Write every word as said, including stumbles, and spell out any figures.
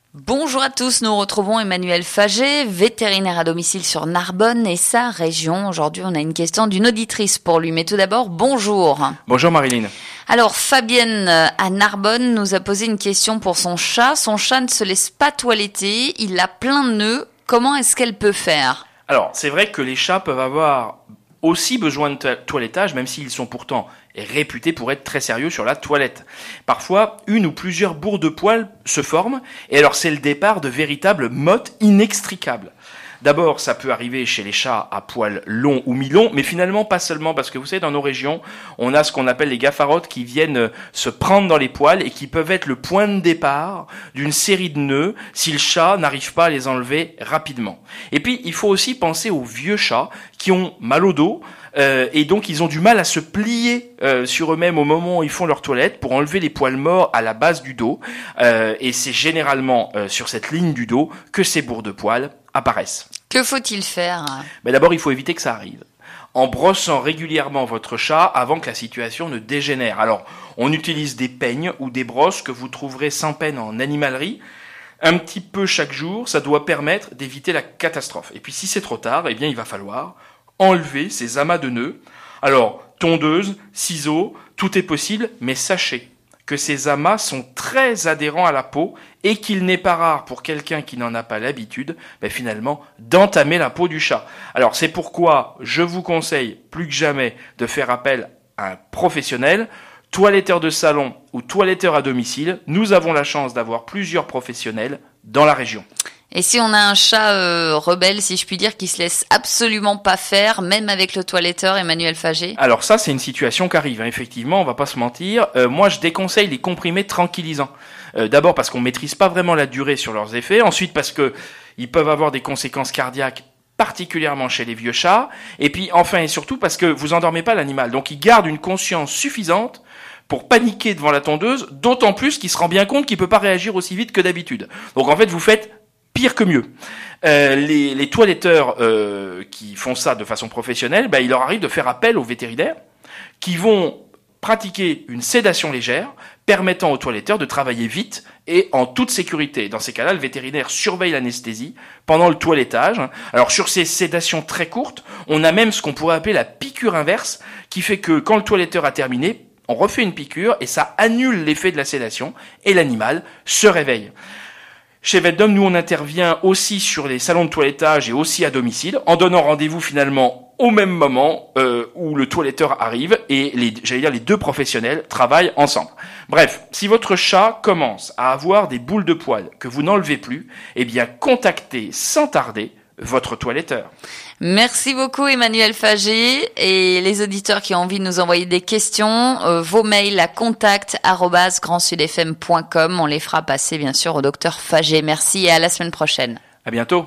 Bonjour à tous, nous retrouvons Emmanuel Faget, vétérinaire à domicile sur Narbonne et sa région. Aujourd'hui, on a une question d'une auditrice pour lui, mais tout d'abord, bonjour. Bonjour Marilyn. Alors, Fabienne à Narbonne nous a posé une question pour son chat. Son chat ne se laisse pas toiletter, il a plein de nœuds. Comment est-ce qu'elle peut faire ? Alors, c'est vrai que les chats peuvent avoir aussi besoin de to- toilettage, même s'ils sont pourtant réputés pour être très sérieux sur la toilette. Parfois, une ou plusieurs bourres de poils se forment, et alors c'est le départ de véritables mottes inextricables. D'abord, ça peut arriver chez les chats à poils longs ou mi-longs, mais finalement pas seulement, parce que vous savez, dans nos régions, on a ce qu'on appelle les gaffarottes qui viennent se prendre dans les poils et qui peuvent être le point de départ d'une série de nœuds si le chat n'arrive pas à les enlever rapidement. Et puis, il faut aussi penser aux vieux chats qui ont mal au dos, euh, et donc ils ont du mal à se plier euh, sur eux-mêmes au moment où ils font leur toilette pour enlever les poils morts à la base du dos, euh, et c'est généralement euh, sur cette ligne du dos que ces bourres de poils apparaissent. Que faut-il faire ? Mais d'abord, il faut éviter que ça arrive, en brossant régulièrement votre chat avant que la situation ne dégénère. Alors, on utilise des peignes ou des brosses que vous trouverez sans peine en animalerie. Un petit peu chaque jour, ça doit permettre d'éviter la catastrophe. Et puis, si c'est trop tard, eh bien, il va falloir enlever ces amas de nœuds. Alors, tondeuse, ciseaux, tout est possible, mais sachez que ces amas sont très adhérents à la peau et qu'il n'est pas rare pour quelqu'un qui n'en a pas l'habitude, ben finalement, d'entamer la peau du chat. Alors c'est pourquoi je vous conseille plus que jamais de faire appel à un professionnel, toiletteur de salon ou toiletteur à domicile. Nous avons la chance d'avoir plusieurs professionnels dans la région. Et si on a un chat euh, rebelle, si je puis dire, qui se laisse absolument pas faire, même avec le toiletteur Emmanuel Faget ? Alors ça, c'est une situation qui arrive, hein. Effectivement, on va pas se mentir. Euh, moi, je déconseille les comprimés tranquillisants. Euh, d'abord parce qu'on maîtrise pas vraiment la durée sur leurs effets. Ensuite parce que ils peuvent avoir des conséquences cardiaques, particulièrement chez les vieux chats. Et puis enfin et surtout parce que vous endormez pas l'animal. Donc il garde une conscience suffisante pour paniquer devant la tondeuse, d'autant plus qu'il se rend bien compte qu'il peut pas réagir aussi vite que d'habitude. Donc en fait, vous faites pire que mieux. Euh, les, les toiletteurs euh, qui font ça de façon professionnelle, ben, il leur arrive de faire appel aux vétérinaires qui vont pratiquer une sédation légère permettant aux toiletteurs de travailler vite et en toute sécurité. Dans ces cas-là, le vétérinaire surveille l'anesthésie pendant le toilettage. Alors sur ces sédations très courtes, on a même ce qu'on pourrait appeler la piqûre inverse, qui fait que quand le toiletteur a terminé, on refait une piqûre et ça annule l'effet de la sédation et l'animal se réveille. Chez VetDom, nous on intervient aussi sur les salons de toilettage et aussi à domicile, en donnant rendez-vous finalement au même moment euh, où le toiletteur arrive et les, j'allais dire les deux professionnels travaillent ensemble. Bref, si votre chat commence à avoir des boules de poils que vous n'enlevez plus, eh bien contactez sans tarder votre toiletteur. Merci beaucoup Emmanuel Faget, et les auditeurs qui ont envie de nous envoyer des questions, euh, vos mails à contact arobase grand sud f m point com, on les fera passer bien sûr au docteur Faget. Merci et à la semaine prochaine. À bientôt.